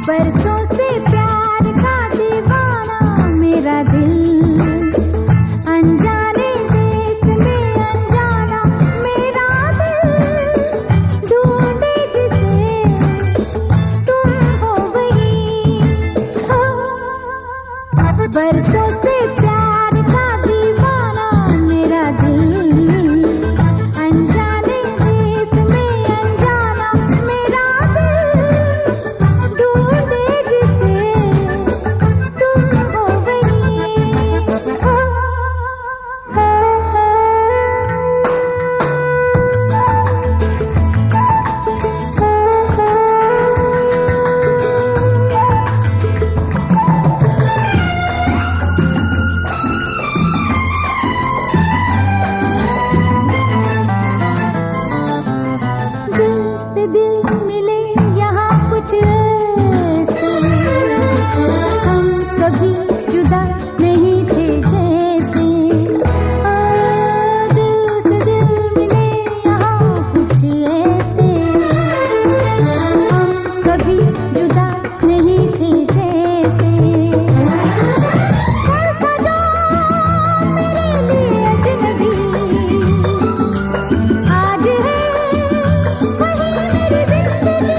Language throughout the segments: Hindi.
बरसों से प्यार का दीवाना मेरा दिल, अनजाने देश में अनजाना मेरा दिल, ढूंढे जिसे तुम हो गई। बरसों से प्यार का दीवाना मेरा दिल, अनजाने देश में अनजाना मेरा दिल, ढूंढे जिसे तुम हो गई। दिल से दिल मिले यहाँ कुछ ऐसे, हम कभी जुदा नहीं थे जैसे। दिल से दिल मिले यहाँ कुछ ऐसे, हम कभी जुदा नहीं थे जैसे। कल था जो मेरे लिए अजनबी, आज है वही मेरी जिंदगी।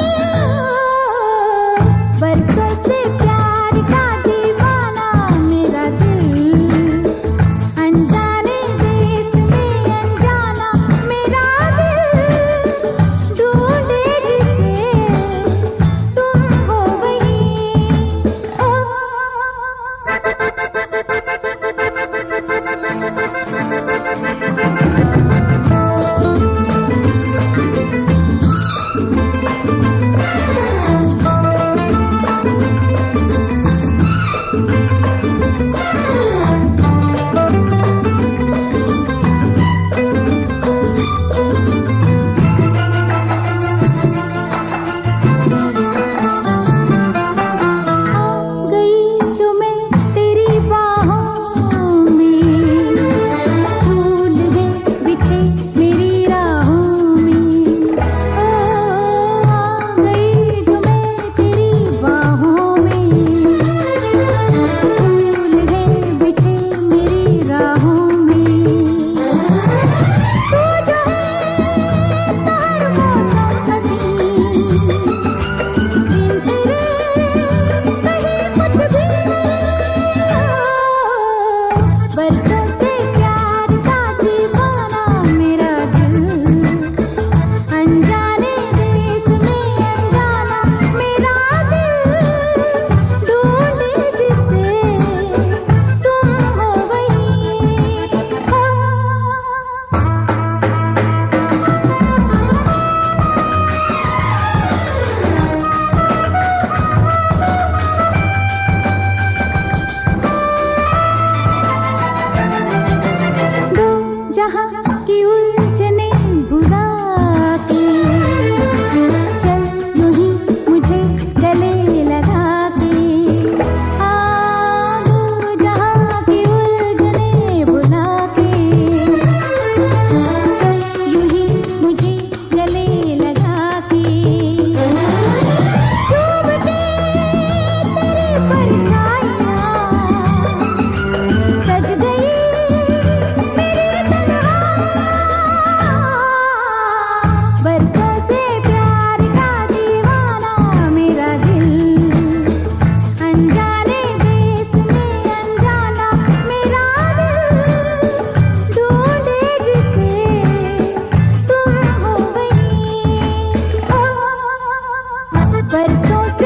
बरसों से प्यार का दीवाना मेरा दिल, अनजाने देश में अनजाना मेरा दिल, ढूंढे जिसे तुम हो गई। गई जो मैं तेरी बाहों में, फूल है बिछे मेरी राहों में। गई जो मैं तेरी बाहों में, फूल है बिछे मेरी राहों में। तू जो है तो हर मौसम हंसी, बिन तेरे कहीं कुछ भी नहीं। बरसों से प्यार का दीवाना मेरा दिल, अनजाने देश में अनजाना मेरा दिल, ढूंढे जिसे तुम हो गई। दो जहां की उलझने भुला के, चल यूं ही मुझे गले लगा के। दो जहां की उलझने भुला के, चल यूं ही मुझे गले लगा के। डूबती तेरी परछाइयां सज गई मेरी तन्हाइयां। बरसों से प्यार का दीवाना मेरा दिल, अनजाने देश में अनजाना मेरा दिल, ढूंढे जिसे तुम हो गई। बरसों से